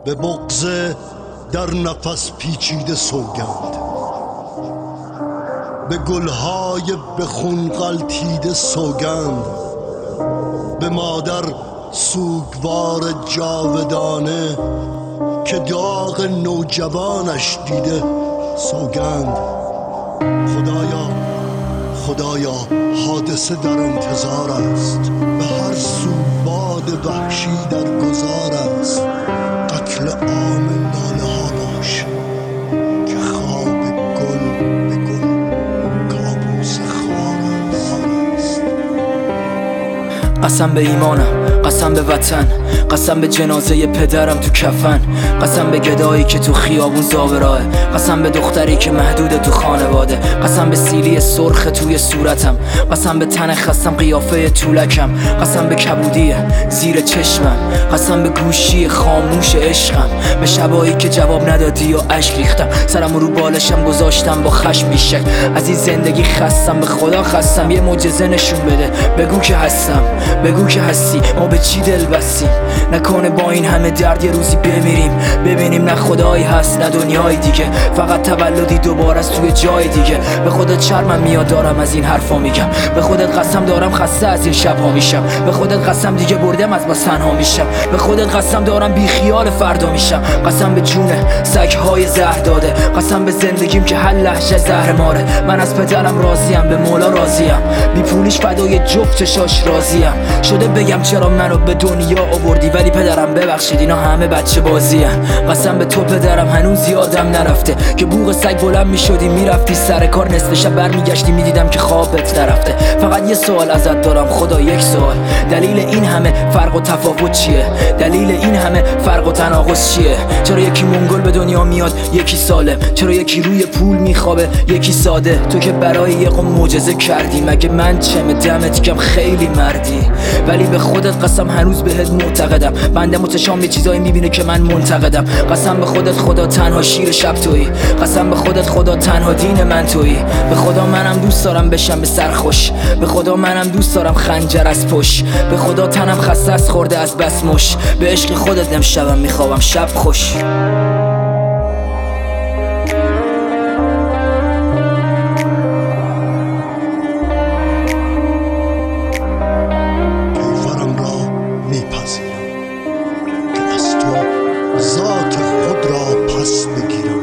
به بغض در نفس پیچیده سوگند، به گلهای به خون غلتیده سوگند، به مادر سوگوار جاودانه که داغ نوجوانش دیده سوگند. خدایا خدایا حادثه در انتظار است، به هر سو باد وحشی در گذار است. قتل عام ناله ها باش که خواب گل به گل کابوس خار است. قسم به ایمانم، قسم به وطن، قسم به جنازه پدرم تو کفن، قسم به گدایی که تو خیابون زاوراه، قسم به دختری که محدود تو خانواده، قسم به سیلی سرخ توی صورتم، قسم به تن خستم قیافه طولکم، قسم به کبودی زیر چشمم، قسم به گوشی خاموش عشقم، به شبایی که جواب ندادی و اشک ریختم، سرم رو بالشم گذاشتم با خشم بیشک. از این زندگی خستم، به خدا خستم، یه معجزه نشون بده، بگو که هستم، بگو که هستی، ما به چی دل بستیم؟ نکنه با این همه درد یه روزی بمیریم، ببینیم نه خدایی هست نه دنیای دیگه، فقط تولدی دوباره است توی جای دیگه. به خودت شرمم میاد دارم از این حرفا میگم، به خودت قسم دارم خسته از این شبها میشم، به خودت قسم دیگه بردم از بس تنها میشم، به خودت قسم دارم بی خیال فردا میشم، قسم به جونه سگ‌های زهر داده، قسم به زندگیم که هر لحظه زهر ماره. من از پدرم راضیم، به مولا راضیم، بی پولیش فدای جفت چشاش راضیم. شده بگم چرا منو به دنیا آوردی، ولی پدرم ببخشید اینا همه بچه بازی هن. قسم به تو پدرم هنوز یادم نرفته که بوق سگ بلند میشدی میرفتی سر کار، نصف شب برمیگشتی میدیدم که خوابت نرفته. فقط یه سوال ازت دارم خدا، یک سوال، دلیل این همه فرق و تفاوت چیه؟ دلیل این همه فرق و تناقض چیه؟ چرا یکی منگل به دنیا میاد یکی سالم؟ چرا یکی روی پول میخوابه یکی ساده؟ تو که برای یه قوم معجزه کردی، مگه من چمه؟ دمت گرم خیلی مردی، ولی به خودت قسم هنوز بهت معتقدم. بنده متشام یه چیزایی میبینه که من منتقدم. قسم به خودت خدا تنها شیر شب تویی، قسم به خودت خدا تنها دین من تویی. به خدا منم دوست دارم بشم به سر خوش، به خدا منم دوست دارم خنجر از پشت، به خدا تنم خسته از خورده از بس مش، به عشق خودت امشبم میخوابم شب خوش. ذات خود را پس بگیرم.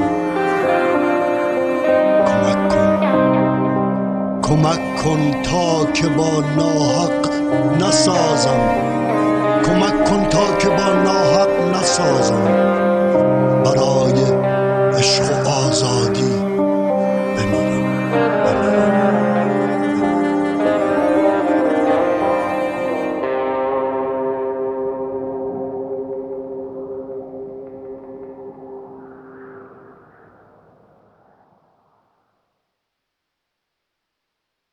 کمک کن تا که با ناحق نسازم، کمک کن تا که با ناحق نسازم.